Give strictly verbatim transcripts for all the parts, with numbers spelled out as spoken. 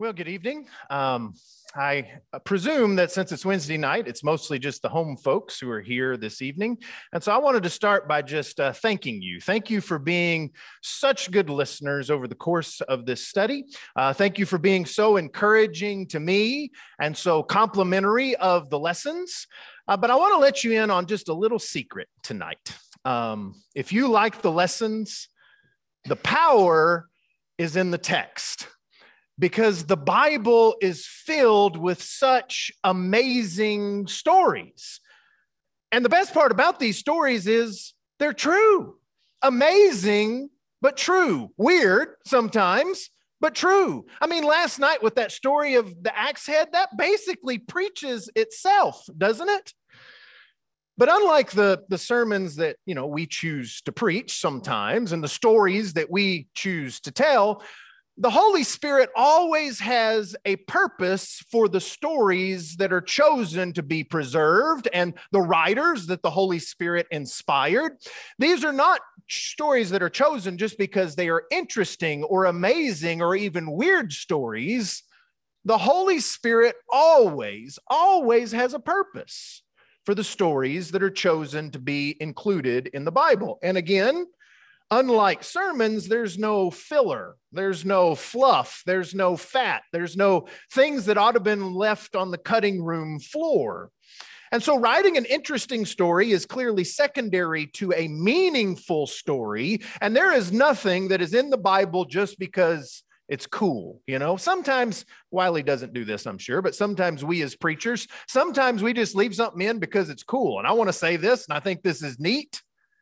Well, good evening. Um, I presume that since it's Wednesday night, it's mostly just the home folks who are here this evening. And so I wanted to start by just uh, thanking you. Thank you for being such good listeners over the course of this study. Uh, thank you for being so encouraging to me and so complimentary of the lessons. Uh, but I want to let you in on just a little secret tonight. Um, if you like the lessons, the power is in the text. Because the Bible is filled with such amazing stories. And the best part about these stories is they're true. Amazing, but true. Weird sometimes, but true. I mean, last night with that story of the axe head, that basically preaches itself, doesn't it? But unlike the, the sermons that, you know, we choose to preach sometimes and the stories that we choose to tell, the Holy Spirit always has a purpose for the stories that are chosen to be preserved and the writers that the Holy Spirit inspired. These are not stories that are chosen just because they are interesting or amazing or even weird stories. The Holy Spirit always, always has a purpose for the stories that are chosen to be included in the Bible. And again, unlike sermons, there's no filler, there's no fluff, there's no fat, there's no things that ought to have been left on the cutting room floor. And so writing an interesting story is clearly secondary to a meaningful story. And there is nothing that is in the Bible just because it's cool. You know, sometimes Wiley doesn't do this, I'm sure, but sometimes we as preachers, sometimes we just leave something in because it's cool. And I want to say this, and I think this is neat.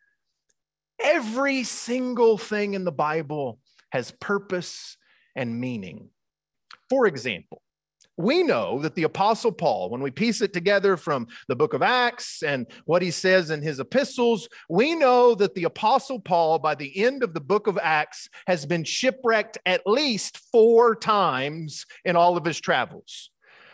Every single thing in the Bible has purpose and meaning. For example, we know that the Apostle Paul, when we piece it together from the book of Acts and what he says in his epistles, we know that the Apostle Paul, by the end of the book of Acts, has been shipwrecked at least four times in all of his travels.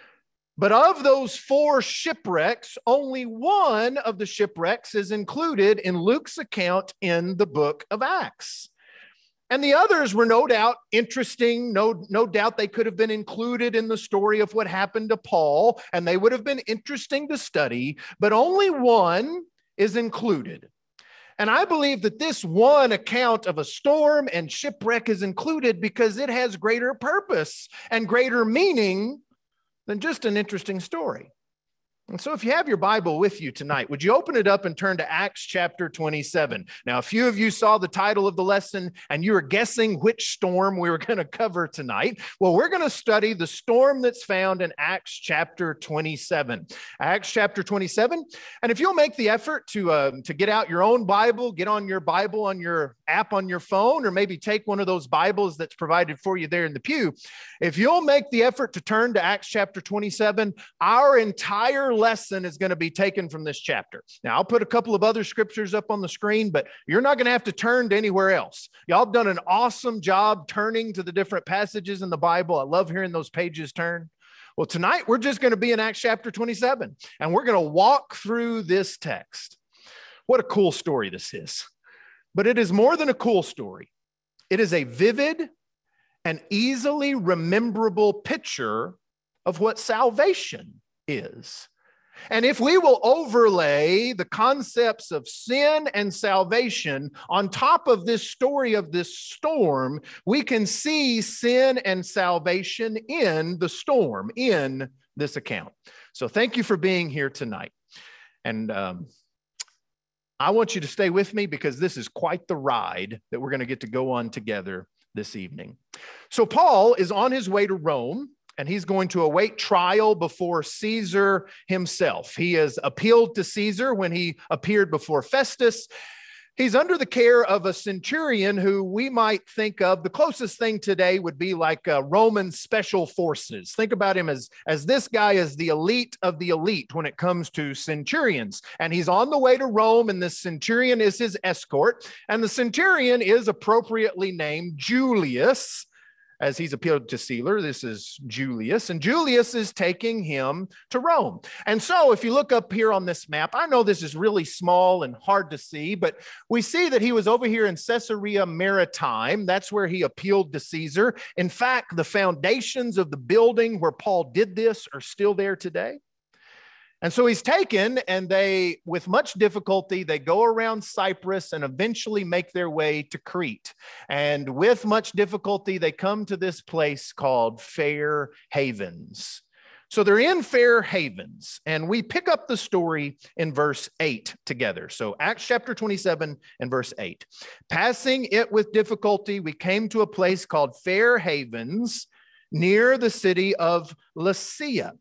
But of those four shipwrecks, only one of the shipwrecks is included in Luke's account in the book of Acts. And the others were no doubt interesting. No, no doubt they could have been included in the story of what happened to Paul, and they would have been interesting to study, but only one is included. And I believe that this one account of a storm and shipwreck is included because it has greater purpose and greater meaning than just an interesting story. And so if you have your Bible with you tonight, would you open it up and turn to Acts chapter twenty-seven? Now, a few of you saw the title of the lesson and you were guessing which storm we were going to cover tonight. Well, we're going to study the storm that's found in Acts chapter twenty-seven. Acts chapter twenty-seven. And if you'll make the effort to, uh, to get out your own Bible, get on your Bible on your app on your phone, or maybe take one of those Bibles that's provided for you there in the pew. If you'll make the effort to turn to Acts chapter twenty-seven, our entire lesson is going to be taken from this chapter. Now, I'll put a couple of other scriptures up on the screen, but you're not going to have to turn to anywhere else. Y'all have done an awesome job turning to the different passages in the Bible. I love hearing those pages turn. Well, tonight we're just going to be in Acts chapter twenty-seven, and we're going to walk through this text. What a cool story this is. But it is more than a cool story. It is a vivid and easily rememberable picture of what salvation is. And if we will overlay the concepts of sin and salvation on top of this story of this storm, we can see sin and salvation in the storm, in this account. So thank you for being here tonight. And um, I want you to stay with me because this is quite the ride that we're going to get to go on together this evening. So Paul is on his way to Rome, and he's going to await trial before Caesar himself. He has appealed to Caesar when he appeared before Festus. He's under the care of a centurion who we might think of, the closest thing today would be like uh, Roman special forces. Think about him as, as this guy is the elite of the elite when it comes to centurions. And he's on the way to Rome, and this centurion is his escort. And the centurion is appropriately named Julius. as he's appealed to Caesar. This is Julius, and Julius is taking him to Rome. And so if you look up here on this map, I know this is really small and hard to see, but we see that he was over here in Caesarea Maritime. That's where he appealed to Caesar. In fact, the foundations of the building where Paul did this are still there today. And so he's taken, and they, with much difficulty, they go around Cyprus and eventually make their way to Crete. And with much difficulty, they come to this place called Fair Havens. So they're in Fair Havens, and we pick up the story in verse eight together. So Acts chapter twenty-seven and verse eight. Passing it with difficulty, we came to a place called Fair Havens near the city of Lasea.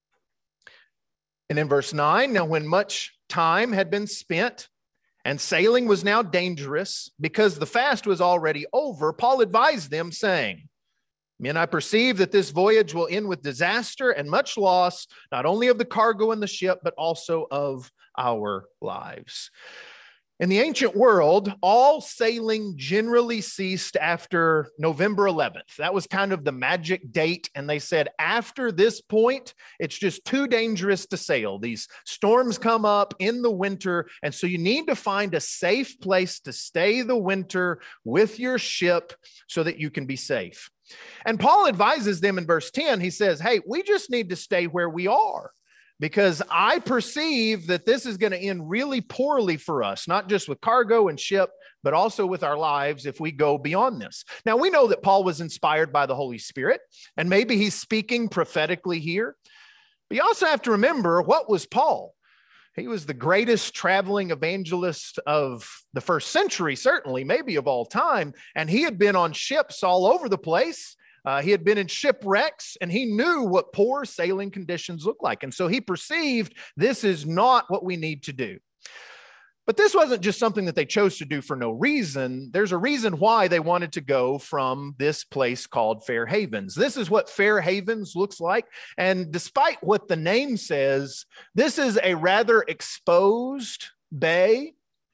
And in verse nine, now when much time had been spent and sailing was now dangerous because the fast was already over, Paul advised them, saying, Men, I perceive that this voyage will end with disaster and much loss, not only of the cargo and the ship, but also of our lives. In the ancient world, all sailing generally ceased after November eleventh. That was kind of the magic date. And they said, after this point, it's just too dangerous to sail. These storms come up in the winter. And so you need to find a safe place to stay the winter with your ship so that you can be safe. And Paul advises them in verse ten. He says, hey, we just need to stay where we are, because I perceive that this is going to end really poorly for us, not just with cargo and ship, but also with our lives if we go beyond this. Now, we know that Paul was inspired by the Holy Spirit, and maybe he's speaking prophetically here. But you also have to remember, what was Paul? He was the greatest traveling evangelist of the first century, certainly, maybe of all time. And he had been on ships all over the place. Uh, he had been in shipwrecks, and he knew what poor sailing conditions look like. And so he perceived this is not what we need to do. But this wasn't just something that they chose to do for no reason. There's a reason why they wanted to go from this place called Fair Havens. This is what Fair Havens looks like. And despite what the name says, this is a rather exposed bay.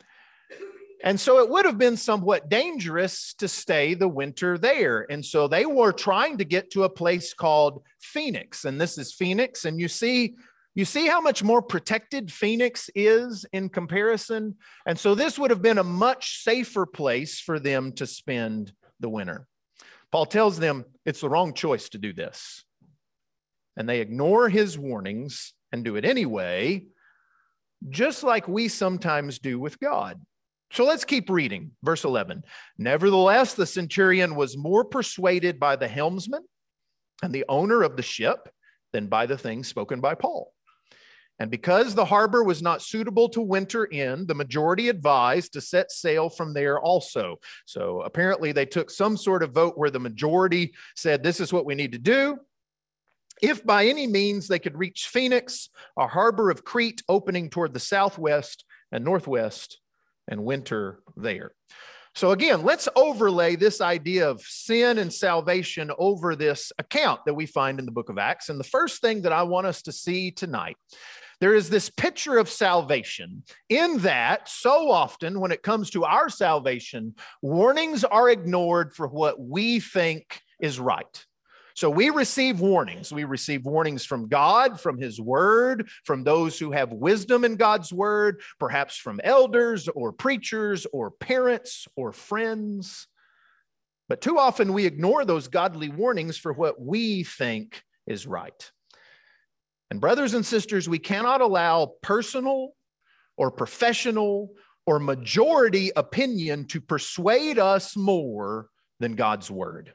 And so it would have been somewhat dangerous to stay the winter there. And so they were trying to get to a place called Phoenix. And this is Phoenix. And you see, you see how much more protected Phoenix is in comparison. And so this would have been a much safer place for them to spend the winter. Paul tells them it's the wrong choice to do this. And they ignore his warnings and do it anyway, just like we sometimes do with God. So let's keep reading. Verse eleven. Nevertheless, the centurion was more persuaded by the helmsman and the owner of the ship than by the things spoken by Paul. And because the harbor was not suitable to winter in, the majority advised to set sail from there also. So apparently they took some sort of vote where the majority said, this is what we need to do. If by any means they could reach Phoenix, a harbor of Crete opening toward the southwest and northwest, and winter there. So again, let's overlay this idea of sin and salvation over this account that we find in the book of Acts. And the first thing that I want us to see tonight, there is this picture of salvation in that so often when it comes to our salvation, warnings are ignored for what we think is right. So we receive warnings. We receive warnings from God, from his word, from those who have wisdom in God's word, perhaps from elders or preachers or parents or friends. But too often we ignore those godly warnings for what we think is right. And brothers and sisters, we cannot allow personal or professional or majority opinion to persuade us more than God's word.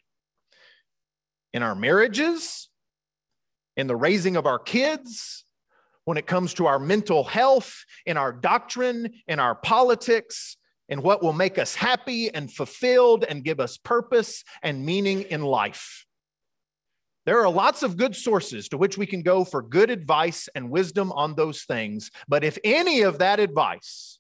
In our marriages, in the raising of our kids, when it comes to our mental health, in our doctrine, in our politics, in what will make us happy and fulfilled and give us purpose and meaning in life. There are lots of good sources to which we can go for good advice and wisdom on those things. But if any of that advice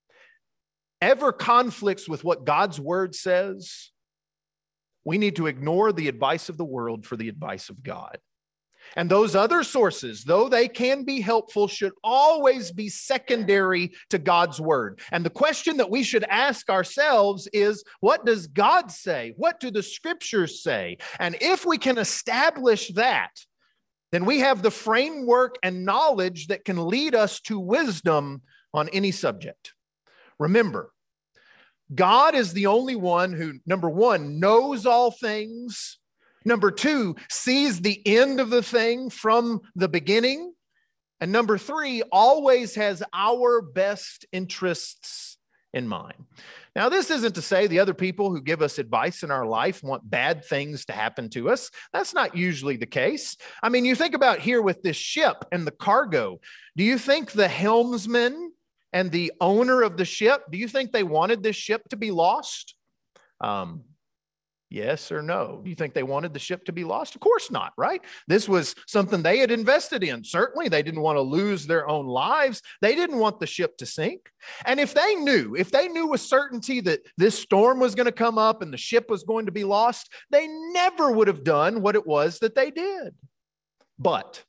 ever conflicts with what God's word says, we need to ignore the advice of the world for the advice of God. And those other sources, though they can be helpful, should always be secondary to God's word. And the question that we should ask ourselves is, what does God say? What do the scriptures say? And if we can establish that, then we have the framework and knowledge that can lead us to wisdom on any subject. Remember, God is the only one who, number one, knows all things. Number two, sees the end of the thing from the beginning. And number three, always has our best interests in mind. Now, this isn't to say the other people who give us advice in our life want bad things to happen to us. That's not usually the case. I mean, you think about here with this ship and the cargo. Do you think the helmsman and the owner of the ship, do you think they wanted this ship to be lost? Um, Yes or no? Do you think they wanted the ship to be lost? Of course not, right? This was something they had invested in. Certainly, they didn't want to lose their own lives. They didn't want the ship to sink. And if they knew, if they knew with certainty that this storm was going to come up and the ship was going to be lost, they never would have done what it was that they did. But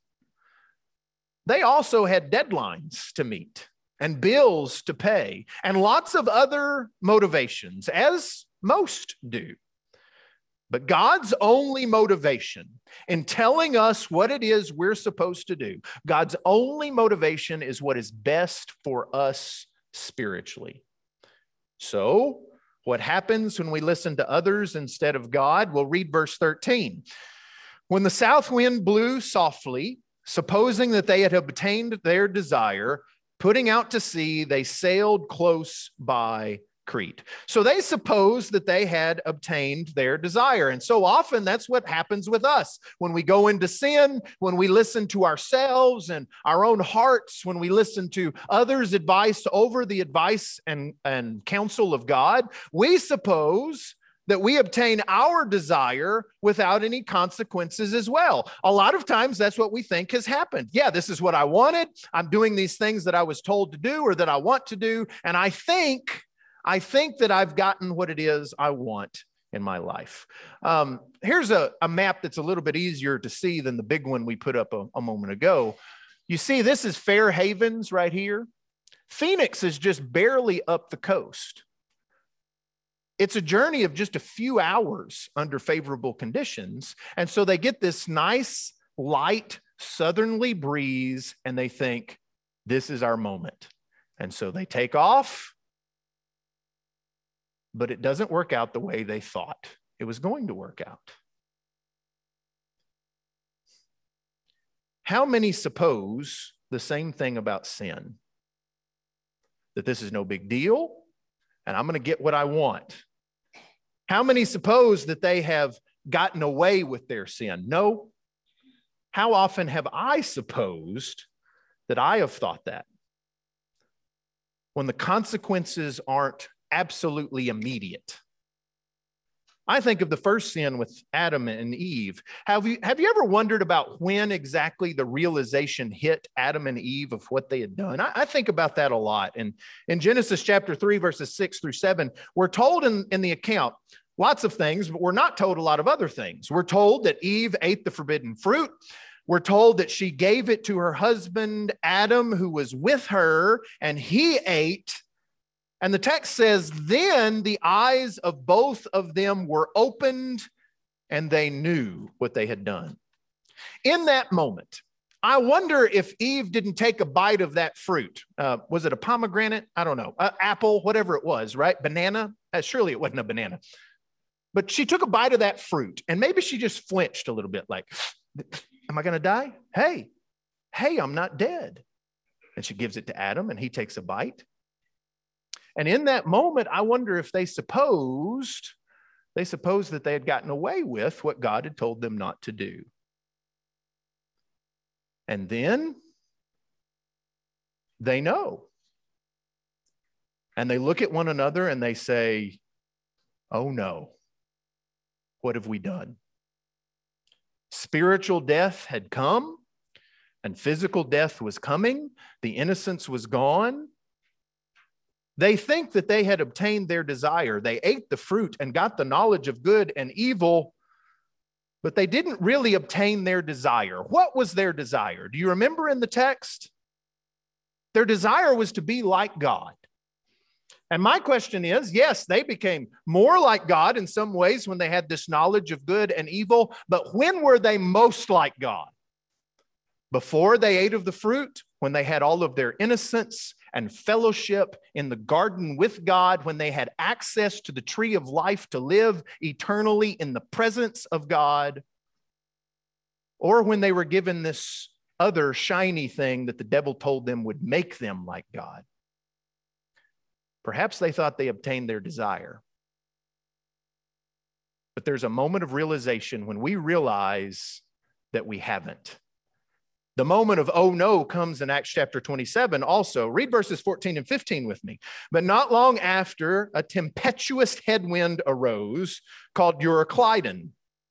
they also had deadlines to meet and bills to pay and lots of other motivations, as most do. But God's only motivation in telling us what it is we're supposed to do, God's only motivation is what is best for us spiritually. So, what happens when we listen to others instead of God? We'll read verse thirteen. When the south wind blew softly, supposing that they had obtained their desire, putting out to sea, they sailed close by Crete. So they supposed that they had obtained their desire. And so often that's what happens with us. When we go into sin, when we listen to ourselves and our own hearts, when we listen to others' advice over the advice and, and counsel of God, we suppose that we obtain our desire without any consequences as well. A lot of times that's what we think has happened. Yeah, this is what I wanted. I'm doing these things that I was told to do or that I want to do. And I think I think that I've gotten what it is I want in my life. Um, here's a, a map that's a little bit easier to see than the big one we put up a, a moment ago. You see, this is Fair Havens right here. Phoenix is just barely up the coast. It's a journey of just a few hours under favorable conditions. And so they get this nice, light, southerly breeze, and they think, this is our moment. And so they take off. But it doesn't work out the way they thought it was going to work out. How many suppose the same thing about sin? That this is no big deal, and I'm going to get what I want. How many suppose that they have gotten away with their sin? No. How often have I supposed that I have thought that? When the consequences aren't absolutely immediate. I think of the first sin with Adam and Eve. Have you, have you ever wondered about when exactly the realization hit Adam and Eve of what they had done? I, I think about that a lot. And in Genesis chapter three, verses six through seven, we're told in, in the account lots of things, but we're not told a lot of other things. We're told that Eve ate the forbidden fruit. We're told that she gave it to her husband, Adam, who was with her, and he ate. And the text says, then the eyes of both of them were opened and they knew what they had done. In that moment, I wonder if Eve didn't take a bite of that fruit. Uh, was it a pomegranate? I don't know. Uh, apple, whatever it was, right? Banana? Uh, surely it wasn't a banana. But she took a bite of that fruit and maybe she just flinched a little bit like, am I going to die? Hey, hey, I'm not dead. And she gives it to Adam and he takes a bite. And in that moment, I wonder if they supposed, they supposed that they had gotten away with what God had told them not to do. And then they know. And they look at one another and they say, oh no, what have we done? Spiritual death had come and physical death was coming. The innocence was gone. They think that they had obtained their desire. They ate the fruit and got the knowledge of good and evil, but they didn't really obtain their desire. What was their desire? Do you remember in the text? Their desire was to be like God. And my question is, yes, they became more like God in some ways when they had this knowledge of good and evil, but when were they most like God? Before they ate of the fruit, when they had all of their innocence and fellowship in the garden with God, when they had access to the tree of life to live eternally in the presence of God, or when they were given this other shiny thing that the devil told them would make them like God. Perhaps they thought they obtained their desire. But there's a moment of realization when we realize that we haven't. The moment of, oh no, comes in Acts chapter twenty-seven also. Read verses fourteen and fifteen with me. But not long after, a tempestuous headwind arose called Euroclydon.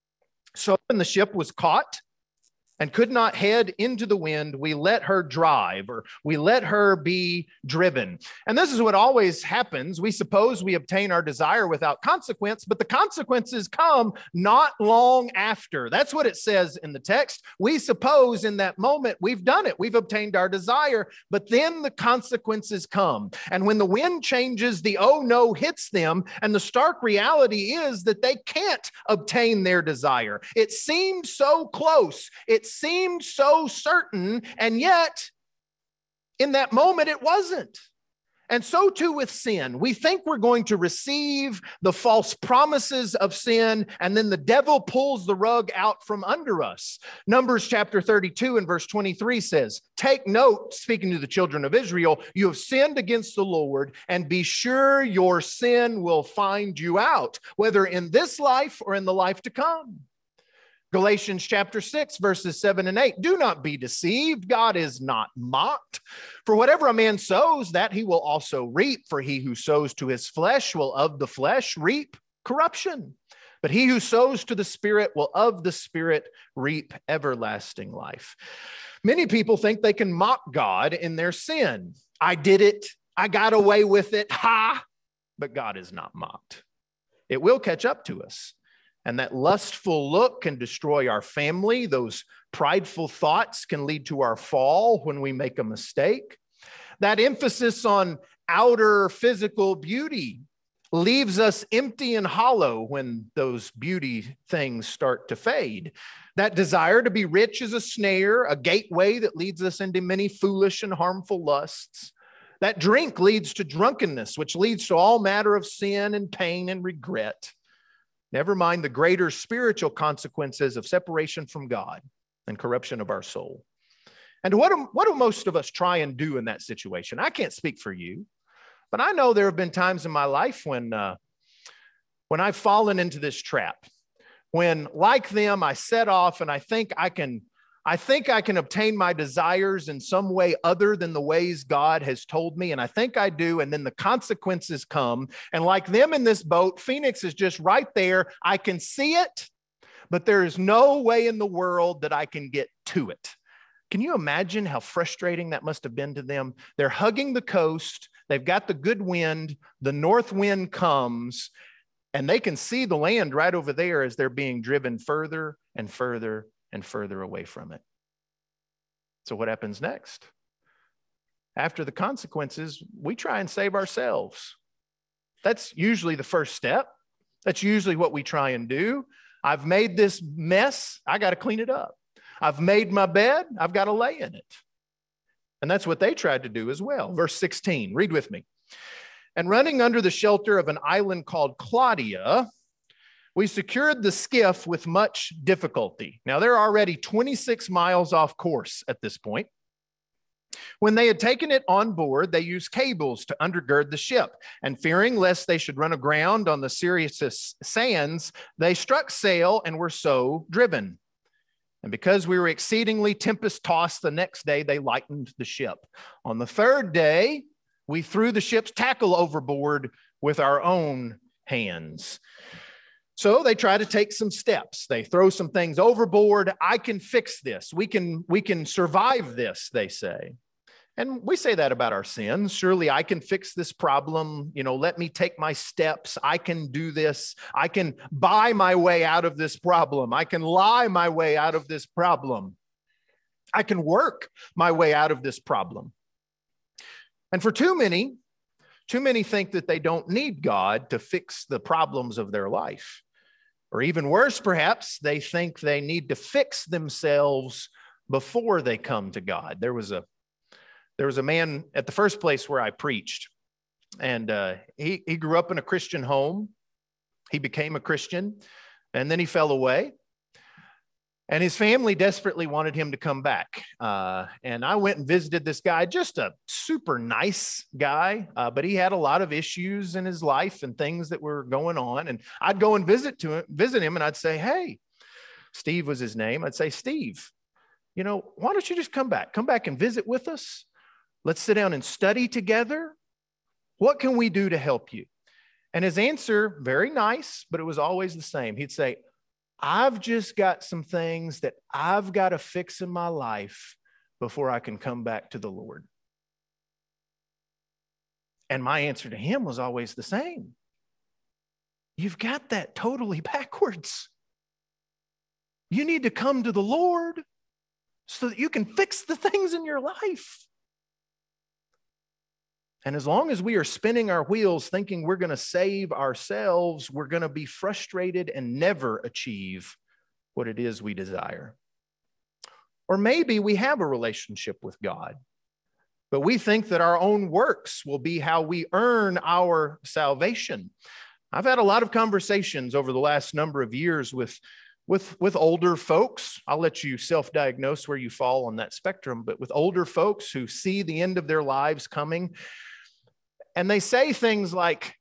So when the ship was caught and could not head into the wind, we let her drive, or we let her be driven. And this is what always happens. We suppose we obtain our desire without consequence, but the consequences come not long after. That's what it says in the text. We suppose in that moment we've done it. We've obtained our desire, but then the consequences come. And when the wind changes, the oh no hits them, and the stark reality is that they can't obtain their desire. It seemed so close. It seemed so certain, and yet in that moment it wasn't. And so too with sin. We think we're going to receive the false promises of sin, and then the devil pulls the rug out from under us. Numbers chapter thirty-two and verse twenty-three says, "Take note," speaking to the children of Israel, "you have sinned against the Lord, and be sure your sin will find you out, whether in this life or in the life to come." Galatians chapter six, verses seven and eight. "Do not be deceived. God is not mocked. For whatever a man sows, that he will also reap. For he who sows to his flesh will of the flesh reap corruption. But he who sows to the Spirit will of the Spirit reap everlasting life." Many people think they can mock God in their sin. I did it. I got away with it. Ha! But God is not mocked. It will catch up to us. And that lustful look can destroy our family. Those prideful thoughts can lead to our fall when we make a mistake. That emphasis on outer physical beauty leaves us empty and hollow when those beauty things start to fade. That desire to be rich is a snare, a gateway that leads us into many foolish and harmful lusts. That drink leads to drunkenness, which leads to all matter of sin and pain and regret. Never mind the greater spiritual consequences of separation from God and corruption of our soul. And what do, what do most of us try and do in that situation? I can't speak for you, but I know there have been times in my life when, uh, when I've fallen into this trap, when, like them, I set off and I think I can I think I can obtain my desires in some way other than the ways God has told me, and I think I do, and then the consequences come. And like them in this boat, Phoenix is just right there. I can see it, but there is no way in the world that I can get to it. Can you imagine how frustrating that must have been to them? They're hugging the coast. They've got the good wind. The north wind comes, and they can see the land right over there as they're being driven further and further and further away from it. So what happens next? After the consequences, we try and save ourselves. That's usually the first step. That's usually what we try and do. I've made this mess. I got to clean it up. I've made my bed. I've got to lay in it. And that's what they tried to do as well. Verse sixteen, read with me. "And running under the shelter of an island called Claudia, we secured the skiff with much difficulty." Now, they're already twenty-six miles off course at this point. "When they had taken it on board, they used cables to undergird the ship, and fearing lest they should run aground on the Syrtis sands, they struck sail and were so driven. And because we were exceedingly tempest-tossed, the next day they lightened the ship. On the third day, we threw the ship's tackle overboard with our own hands." So they try to take some steps. They throw some things overboard. I can fix this. We can, we can survive this, they say. And we say that about our sins. Surely I can fix this problem. You know, let me take my steps. I can do this. I can buy my way out of this problem. I can lie my way out of this problem. I can work my way out of this problem. And for too many, too many think that they don't need God to fix the problems of their life. Or even worse, perhaps, they think they need to fix themselves before they come to God. There was a There was a man at the first place where I preached, and uh, he, he grew up in a Christian home. He became a Christian, and then he fell away. And his family desperately wanted him to come back. Uh, and I went and visited this guy, just a super nice guy, uh, but he had a lot of issues in his life and things that were going on. And I'd go and visit to him, visit him, and I'd say, hey, Steve was his name. I'd say, Steve, you know, why don't you just come back? Come back and visit with us. Let's sit down and study together. What can we do to help you? And his answer, very nice, but it was always the same. He'd say, I've just got some things that I've got to fix in my life before I can come back to the Lord. And my answer to him was always the same. You've got that totally backwards. You need to come to the Lord so that you can fix the things in your life. And as long as we are spinning our wheels thinking we're going to save ourselves, we're going to be frustrated and never achieve what it is we desire. Or maybe we have a relationship with God, but we think that our own works will be how we earn our salvation. I've had a lot of conversations over the last number of years with, with, with older folks. I'll let you self-diagnose where you fall on that spectrum, but with older folks who see the end of their lives coming. And they say things like,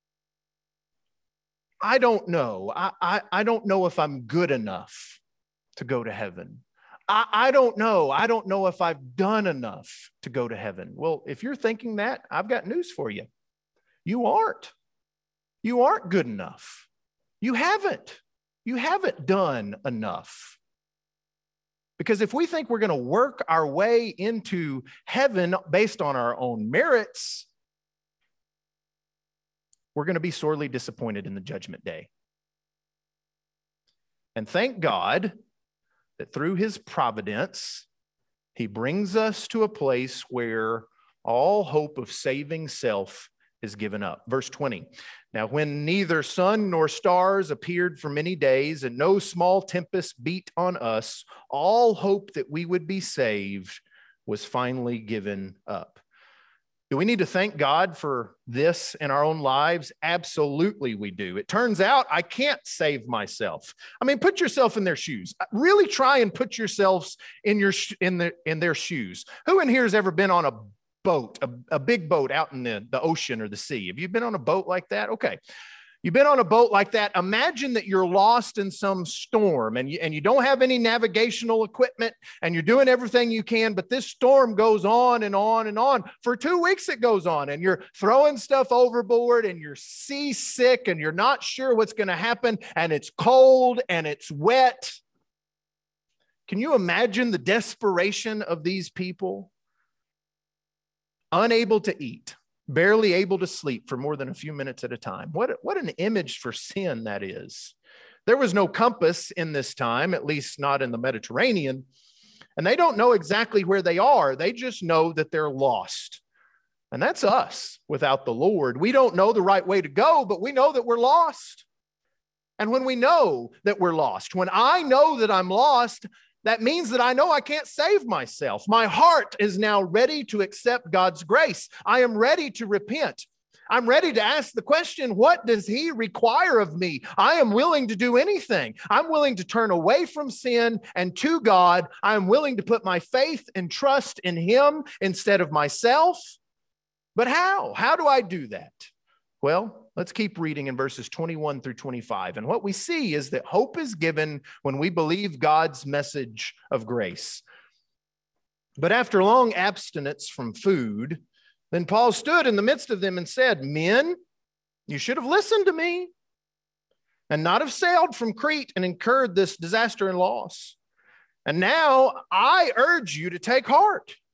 I don't know. I, I, I don't know if I'm good enough to go to heaven. I, I don't know. I don't know if I've done enough to go to heaven. Well, if you're thinking that, I've got news for you. You aren't. You aren't good enough. You haven't. You haven't done enough. Because if we think we're going to work our way into heaven based on our own merits, we're going to be sorely disappointed in the judgment day. And thank God that through his providence, he brings us to a place where all hope of saving self is given up. Verse twenty, now when neither sun nor stars appeared for many days and no small tempest beat on us, all hope that we would be saved was finally given up. Do we need to thank God for this in our own lives? Absolutely we do. It turns out I can't save myself. I mean, put yourself in their shoes. Really try and put yourselves in your in the in their shoes. Who in here has ever been on a boat, a, a big boat out in the, the ocean or the sea? Have you been on a boat like that? Okay. You've been on a boat like that. Imagine that you're lost in some storm and you, and you don't have any navigational equipment and you're doing everything you can, but this storm goes on and on and on. For two weeks it goes on and you're throwing stuff overboard and you're seasick and you're not sure what's going to happen and it's cold and it's wet. Can you imagine the desperation of these people? Unable to eat, barely able to sleep for more than a few minutes at a time. What, what an image for sin that is. There was no compass in this time, at least not in the Mediterranean, and they don't know exactly where they are. They just know that they're lost. And that's us without the Lord. We don't know the right way to go, but we know that we're lost. And when we know that we're lost, when I know that I'm lost, that means that I know I can't save myself. My heart is now ready to accept God's grace. I am ready to repent. I'm ready to ask the question, what does he require of me? I am willing to do anything. I'm willing to turn away from sin and to God. I am willing to put my faith and trust in him instead of myself. But how? How do I do that? Well, let's keep reading in verses twenty-one through twenty-five. And what we see is that hope is given when we believe God's message of grace. But after long abstinence from food, then Paul stood in the midst of them and said, men, you should have listened to me and not have sailed from Crete and incurred this disaster and loss. And now I urge you to take heart.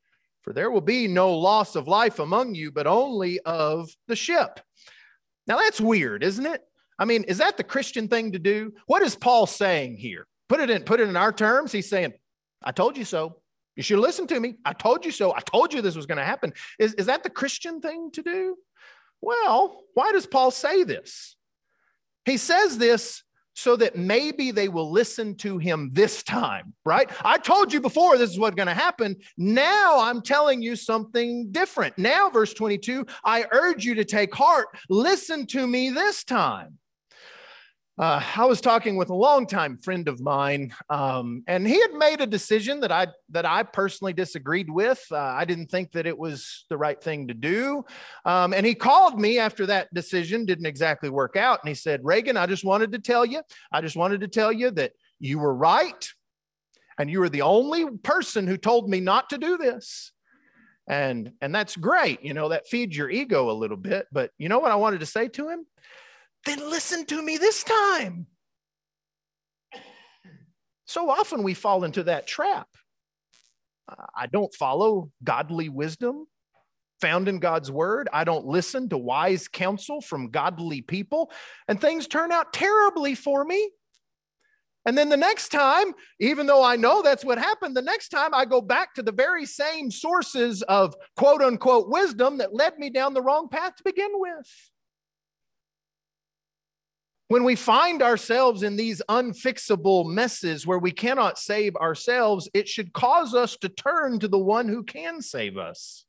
For there will be no loss of life among you, but only of the ship. Now that's weird, isn't it? I mean, is that the Christian thing to do? What is Paul saying here? Put it in, put it in our terms. He's saying, I told you so. You should listen to me. I told you so. I told you this was going to happen. Is, is that the Christian thing to do? Well, why does Paul say this? He says this so that maybe they will listen to him this time, right? I told you before this is what's going to happen. Now I'm telling you something different. Now, verse twenty-two, I urge you to take heart. Listen to me this time. Uh, I was talking with a longtime friend of mine, um, and he had made a decision that I that I personally disagreed with. Uh, I didn't think that it was the right thing to do. Um, and he called me after that decision didn't exactly work out. And he said, Reagan, I just wanted to tell you, I just wanted to tell you that you were right. And you were the only person who told me not to do this. And, and that's great. You know, that feeds your ego a little bit. But you know what I wanted to say to him? Then listen to me this time. So often we fall into that trap. Uh, I don't follow godly wisdom found in God's word. I don't listen to wise counsel from godly people, and things turn out terribly for me. And then the next time, even though I know that's what happened, the next time I go back to the very same sources of quote unquote wisdom that led me down the wrong path to begin with. When we find ourselves in these unfixable messes where we cannot save ourselves, it should cause us to turn to the one who can save us.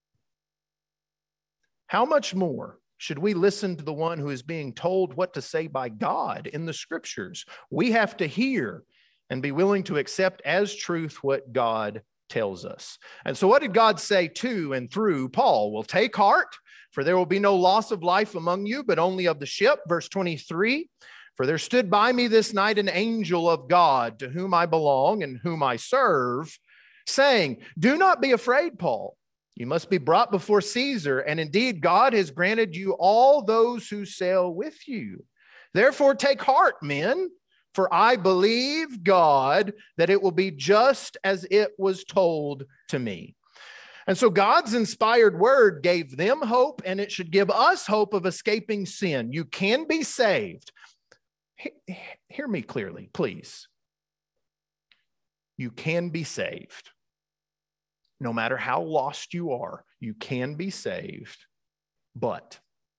How much more should we listen to the one who is being told what to say by God in the scriptures? We have to hear and be willing to accept as truth what God tells us. And so what did God say to and through Paul? Well, take heart, for there will be no loss of life among you, but only of the ship. Verse twenty-three, for there stood by me this night an angel of God, to whom I belong and whom I serve, saying, do not be afraid, Paul. You must be brought before Caesar, and indeed God has granted you all those who sail with you. Therefore take heart, men, for I believe God that it will be just as it was told to me. And so God's inspired word gave them hope, and it should give us hope of escaping sin. You can be saved. Hear me clearly, please. You can be saved. No matter how lost you are, you can be saved, but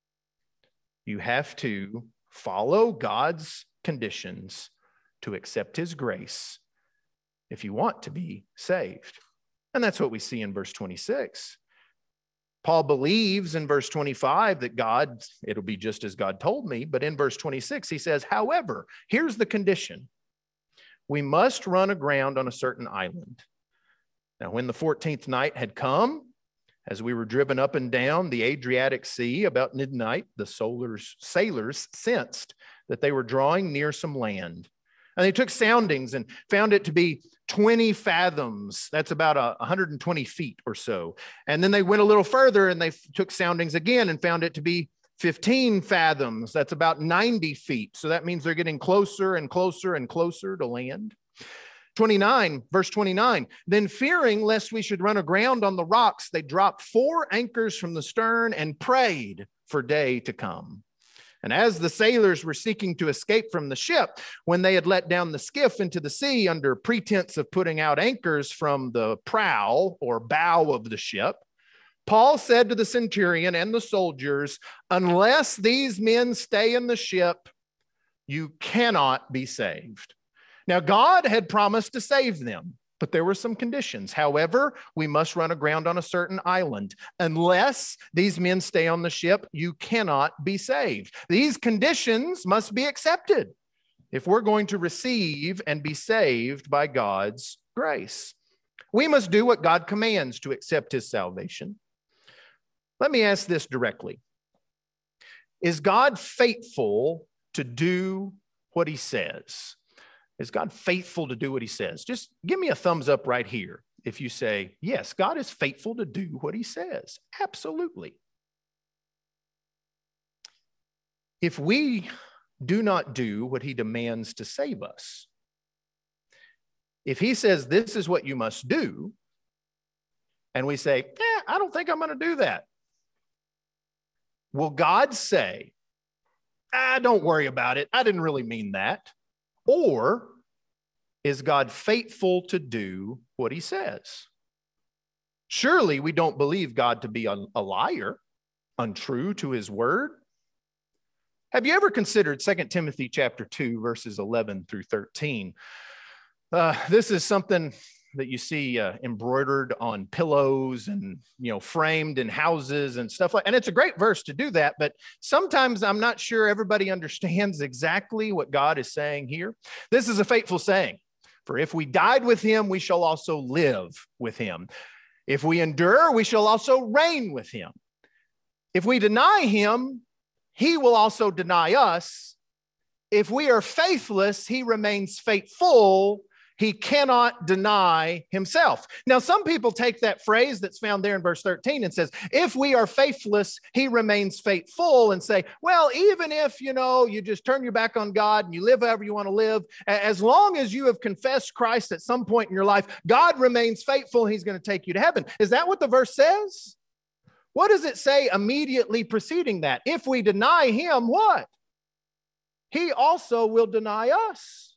you have to follow God's conditions to accept his grace if you want to be saved. And that's what we see in verse twenty-six. Paul believes in verse twenty-five that God, it'll be just as God told me. But in verse twenty-six, he says, however, here's the condition. We must run aground on a certain island. Now, when the fourteenth night had come, as we were driven up and down the Adriatic Sea about midnight, the sailors, sailors sensed that they were drawing near some land. And they took soundings and found it to be twenty fathoms. That's about a one hundred twenty feet or so. And then they went a little further and they took soundings again and found it to be fifteen fathoms. That's about ninety feet. So that means they're getting closer and closer and closer to land. twenty-nine, verse twenty-nine, then fearing lest we should run aground on the rocks, they dropped four anchors from the stern and prayed for day to come. And as the sailors were seeking to escape from the ship, when they had let down the skiff into the sea under pretense of putting out anchors from the prow or bow of the ship, Paul said to the centurion and the soldiers, unless these men stay in the ship, you cannot be saved. Now, God had promised to save them, but there were some conditions. However, we must run aground on a certain island. Unless these men stay on the ship, you cannot be saved. These conditions must be accepted if we're going to receive and be saved by God's grace. We must do what God commands to accept his salvation. Let me ask this directly. Is God faithful to do what he says? Is God faithful to do what he says? Just give me a thumbs up right here if you say, yes, God is faithful to do what he says. Absolutely. If we do not do what he demands to save us, if he says this is what you must do, and we say, eh, I don't think I'm going to do that. Will God say, ah, don't worry about it, I didn't really mean that? Or is God faithful to do what he says? Surely we don't believe God to be a, a liar, untrue to his word. Have you ever considered Second Timothy chapter two, verses eleven through thirteen? Uh, this is something that you see uh, embroidered on pillows and, you know, framed in houses and stuff like, and it's a great verse to do that, but sometimes I'm not sure everybody understands exactly what God is saying here. This is a faithful saying. For if we died with him, we shall also live with him. If we endure, we shall also reign with him. If we deny him, he will also deny us. If we are faithless, he remains faithful. He cannot deny himself. Now, some people take that phrase that's found there in verse thirteen and says, if we are faithless, he remains faithful, and say, well, even if, you know, you just turn your back on God and you live however you want to live, as long as you have confessed Christ at some point in your life, God remains faithful. He's going to take you to heaven. Is that what the verse says? What does it say immediately preceding that? If we deny him, what? He also will deny us.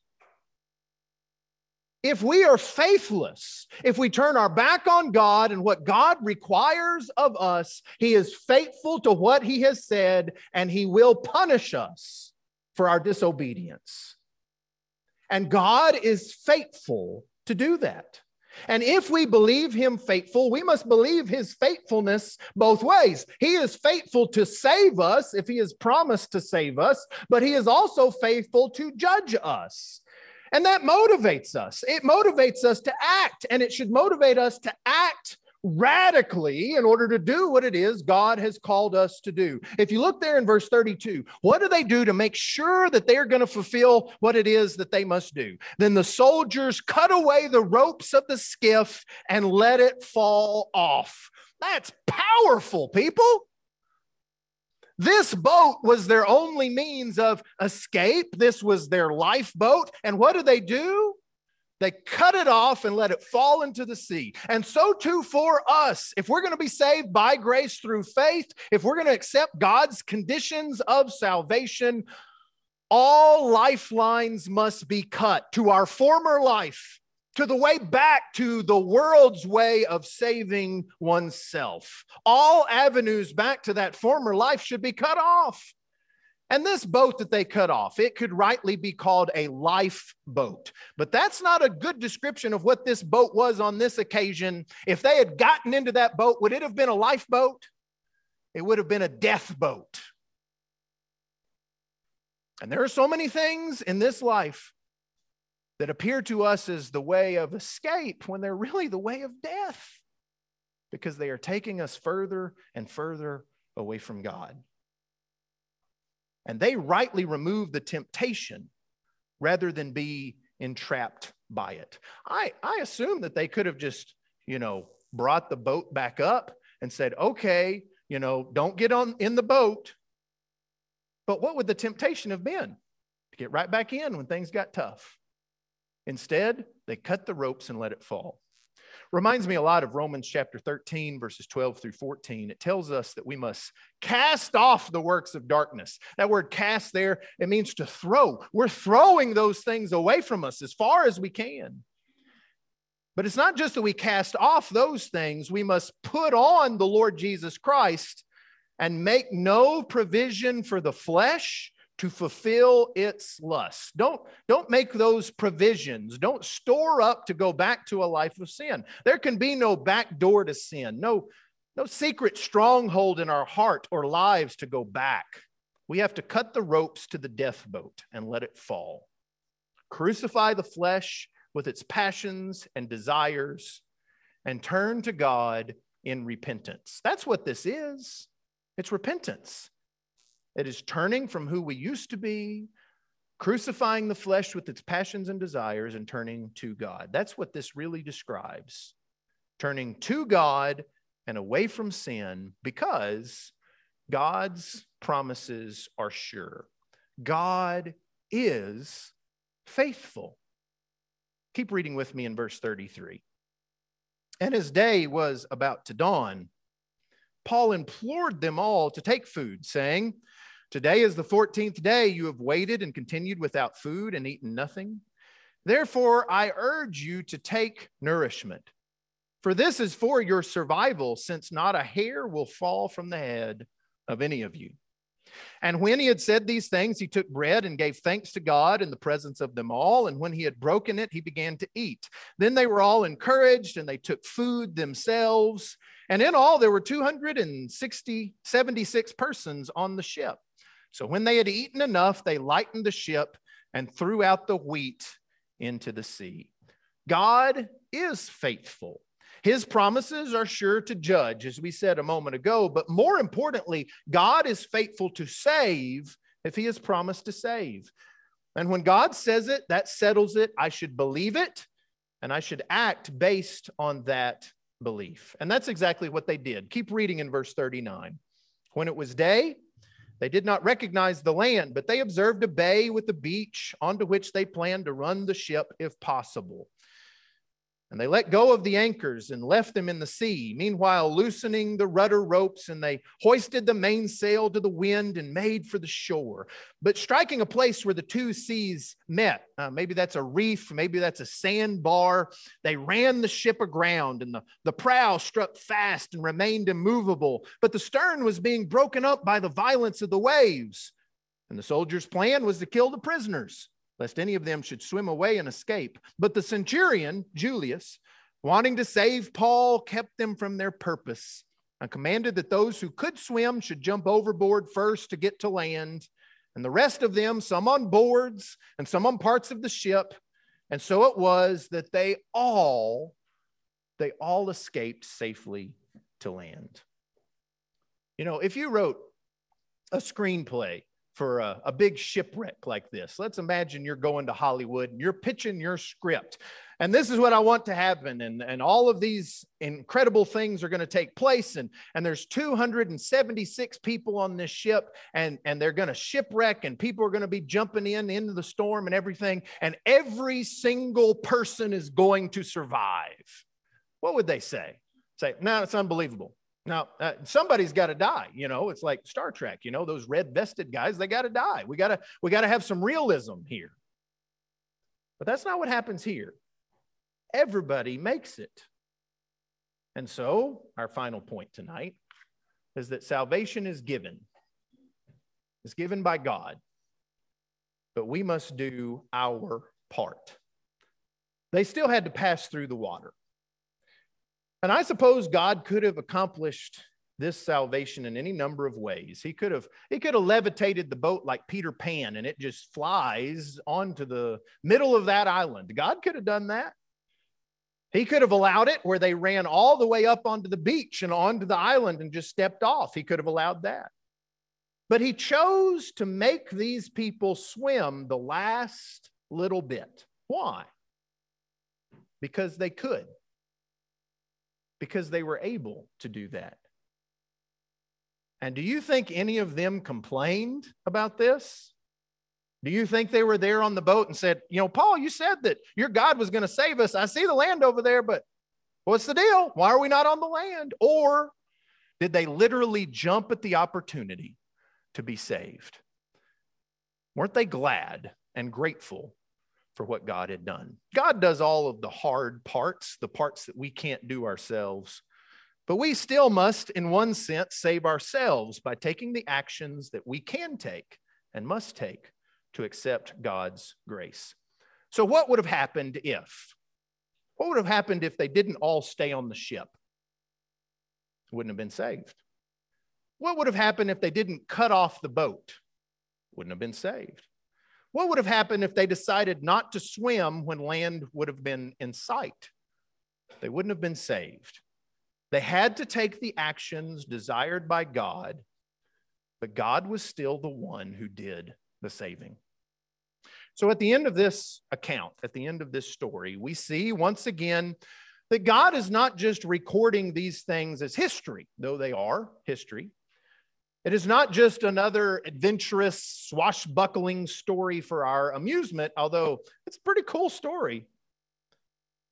If we are faithless, if we turn our back on God and what God requires of us, he is faithful to what he has said, and he will punish us for our disobedience. And God is faithful to do that. And if we believe him faithful, we must believe his faithfulness both ways. He is faithful to save us if he has promised to save us, but he is also faithful to judge us. And that motivates us. It motivates us to act, and it should motivate us to act radically in order to do what it is God has called us to do. If you look there in verse thirty-two, what do they do to make sure that they're going to fulfill what it is that they must do? Then the soldiers cut away the ropes of the skiff and let it fall off. That's powerful, people. This boat was their only means of escape. This was their lifeboat. And what do they do? They cut it off and let it fall into the sea. And so too for us, if we're going to be saved by grace through faith, if we're going to accept God's conditions of salvation, all lifelines must be cut to our former life, to the way back to the world's way of saving oneself. All avenues back to that former life should be cut off. And this boat that they cut off, it could rightly be called a lifeboat. But that's not a good description of what this boat was on this occasion. If they had gotten into that boat, would it have been a lifeboat? It would have been a death boat. And there are so many things in this life that appear to us as the way of escape when they're really the way of death, because they are taking us further and further away from God. And they rightly remove the temptation rather than be entrapped by it. I, I assume that they could have just, you know, brought the boat back up and said, okay, you know, don't get on in the boat. But what would the temptation have been? To get right back in when things got tough. Instead, they cut the ropes and let it fall. Reminds me a lot of Romans chapter thirteen, verses twelve through fourteen. It tells us that we must cast off the works of darkness. That word cast there, it means to throw. We're throwing those things away from us as far as we can. But it's not just that we cast off those things. We must put on the Lord Jesus Christ and make no provision for the flesh to fulfill its lusts. Don't, don't make those provisions. Don't store up to go back to a life of sin. There can be no back door to sin, no, no secret stronghold in our heart or lives to go back. We have to cut the ropes to the death boat and let it fall. Crucify the flesh with its passions and desires and turn to God in repentance. That's what this is. It's repentance. It is turning from who we used to be, crucifying the flesh with its passions and desires, and turning to God. That's what this really describes. Turning to God and away from sin, because God's promises are sure. God is faithful. Keep reading with me in verse thirty-three. and as day was about to dawn, Paul implored them all to take food, saying, "Today is the fourteenth day you have waited and continued without food and eaten nothing. Therefore, I urge you to take nourishment. For this is for your survival, since not a hair will fall from the head of any of you." And when he had said these things, he took bread and gave thanks to God in the presence of them all. And when he had broken it, he began to eat. Then they were all encouraged, and they took food themselves. And in all, there were two hundred sixty, seventy-six persons on the ship. So when they had eaten enough, they lightened the ship and threw out the wheat into the sea. God is faithful. His promises are sure to judge, as we said a moment ago, but more importantly, God is faithful to save if he has promised to save. And when God says it, that settles it. I should believe it, and I should act based on that belief. And that's exactly what they did. Keep reading in verse thirty-nine. When it was day, they did not recognize the land, but they observed a bay with a beach onto which they planned to run the ship if possible. And they let go of the anchors and left them in the sea, meanwhile loosening the rudder ropes, and they hoisted the mainsail to the wind and made for the shore. But striking a place where the two seas met, uh, maybe that's a reef, maybe that's a sandbar, they ran the ship aground, and the, the prow struck fast and remained immovable. But the stern was being broken up by the violence of the waves. And the soldiers' plan was to kill the prisoners, lest any of them should swim away and escape. But the centurion, Julius, wanting to save Paul, kept them from their purpose and commanded that those who could swim should jump overboard first to get to land, and the rest of them, some on boards and some on parts of the ship. And so it was that they all, they all escaped safely to land. You know, if you wrote a screenplay for a, a big shipwreck like this, let's imagine you're going to Hollywood and you're pitching your script. And this is what I want to happen. And, and all of these incredible things are going to take place. And, and there's two hundred seventy-six people on this ship, and, and they're going to shipwreck, and people are going to be jumping in into the storm and everything. And every single person is going to survive. What would they say? Say, no, it's unbelievable. Now, uh, somebody's got to die. You know, it's like Star Trek, you know, those red vested guys, they got to die. We got to, we got to have some realism here. But that's not what happens here. Everybody makes it. And so our final point tonight is that salvation is given. It's given by God, but we must do our part. They still had to pass through the water. And I suppose God could have accomplished this salvation in any number of ways. He could have, he could have levitated the boat like Peter Pan, and it just flies onto the middle of that island. God could have done that. He could have allowed it where they ran all the way up onto the beach and onto the island and just stepped off. He could have allowed that. But he chose to make these people swim the last little bit. Why? Because they could. Because they were able to do that. And do you think any of them complained about this? Do you think they were there on the boat and said, you know, Paul, you said that your God was going to save us. I see the land over there, but what's the deal? Why are we not on the land? Or did they literally jump at the opportunity to be saved? Weren't they glad and grateful for what God had done? God does all of the hard parts, the parts that we can't do ourselves. But we still must, in one sense, save ourselves by taking the actions that we can take and must take to accept God's grace. So what would have happened if? What would have happened if they didn't all stay on the ship? Wouldn't have been saved. What would have happened if they didn't cut off the boat? Wouldn't have been saved. What would have happened if they decided not to swim when land would have been in sight? They wouldn't have been saved. They had to take the actions desired by God, but God was still the one who did the saving. So at the end of this account, at the end of this story, we see once again that God is not just recording these things as history, though they are history. It is not just another adventurous, swashbuckling story for our amusement, although it's a pretty cool story.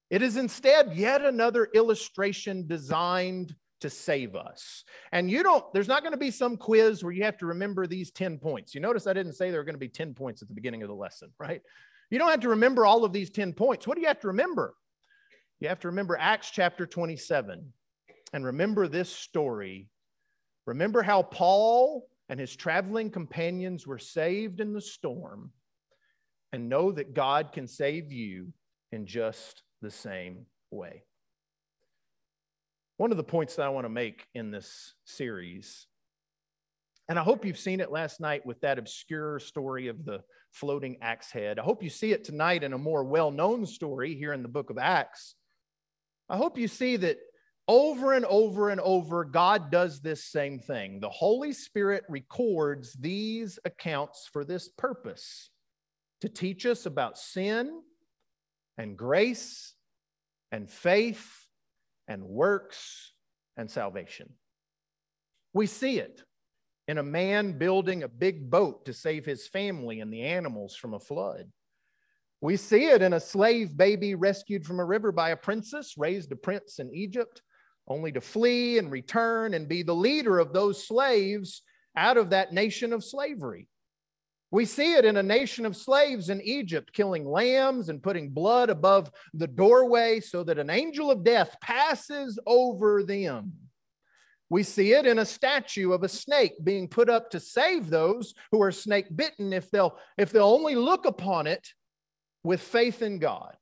It is instead yet another illustration designed to save us. And you don't, there's not going to be some quiz where you have to remember these ten points. You notice I didn't say there are going to be ten points at the beginning of the lesson, right? You don't have to remember all of these ten points. What do you have to remember? You have to remember Acts chapter twenty-seven and remember this story. Remember how Paul and his traveling companions were saved in the storm, and know that God can save you in just the same way. One of the points that I want to make in this series, and I hope you've seen it last night with that obscure story of the floating axe head. I hope you see it tonight in a more well-known story here in the book of Acts. I hope you see that over and over and over, God does this same thing. The Holy Spirit records these accounts for this purpose, to teach us about sin and grace and faith and works and salvation. We see it in a man building a big boat to save his family and the animals from a flood. We see it in a slave baby rescued from a river by a princess, raised a prince in Egypt, only to flee and return and be the leader of those slaves out of that nation of slavery. We see it in a nation of slaves in Egypt, killing lambs and putting blood above the doorway so that an angel of death passes over them. We see it in a statue of a snake being put up to save those who are snake bitten if they'll, if they'll only look upon it with faith in God.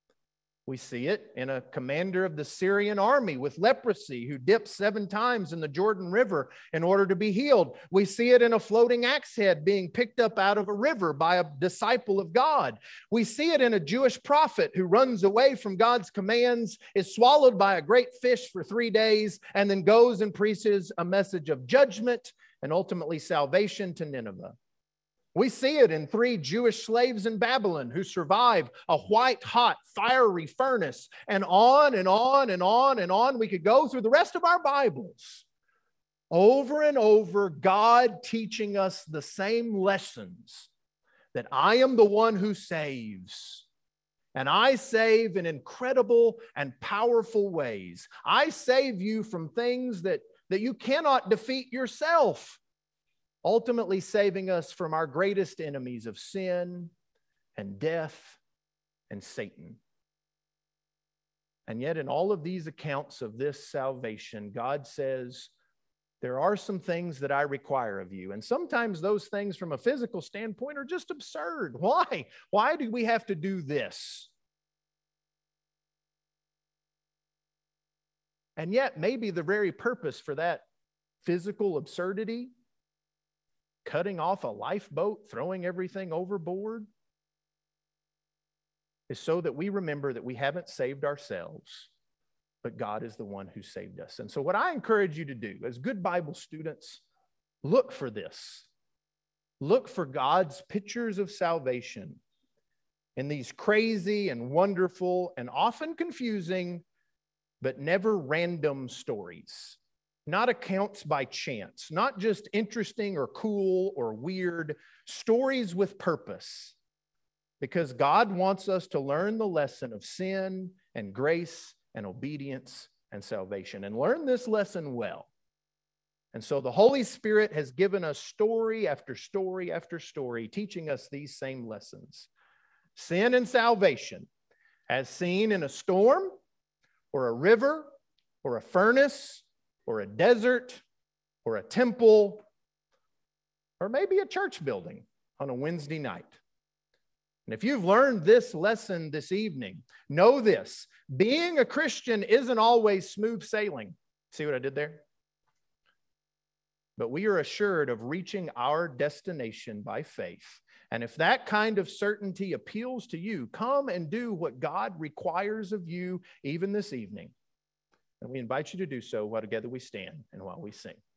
We see it in a commander of the Syrian army with leprosy who dipped seven times in the Jordan River in order to be healed. We see it in a floating axe head being picked up out of a river by a disciple of God. We see it in a Jewish prophet who runs away from God's commands, is swallowed by a great fish for three days, and then goes and preaches a message of judgment and ultimately salvation to Nineveh. We see it in three Jewish slaves in Babylon who survive a white-hot, fiery furnace, and on and on and on and on. We could go through the rest of our Bibles. Over and over, God teaching us the same lessons, that I am the one who saves. And I save in incredible and powerful ways. I save you from things that, that you cannot defeat yourself. Ultimately saving us from our greatest enemies of sin and death and Satan. And yet in all of these accounts of this salvation, God says, there are some things that I require of you. And sometimes those things from a physical standpoint are just absurd. Why? Why do we have to do this? And yet maybe the very purpose for that physical absurdity, cutting off a lifeboat, throwing everything overboard, is so that we remember that we haven't saved ourselves, but God is the one who saved us. And so what I encourage you to do as good Bible students, look for this. Look for God's pictures of salvation in these crazy and wonderful and often confusing, but never random stories. Not accounts by chance, not just interesting or cool or weird, stories with purpose. Because God wants us to learn the lesson of sin and grace and obedience and salvation, and learn this lesson well. And so the Holy Spirit has given us story after story after story, teaching us these same lessons. Sin and salvation, as seen in a storm or a river or a furnace or a desert, or a temple, or maybe a church building on a Wednesday night. And if you've learned this lesson this evening, know this: being a Christian isn't always smooth sailing. See what I did there? But we are assured of reaching our destination by faith. And if that kind of certainty appeals to you, come and do what God requires of you even this evening. And we invite you to do so while together we stand and while we sing.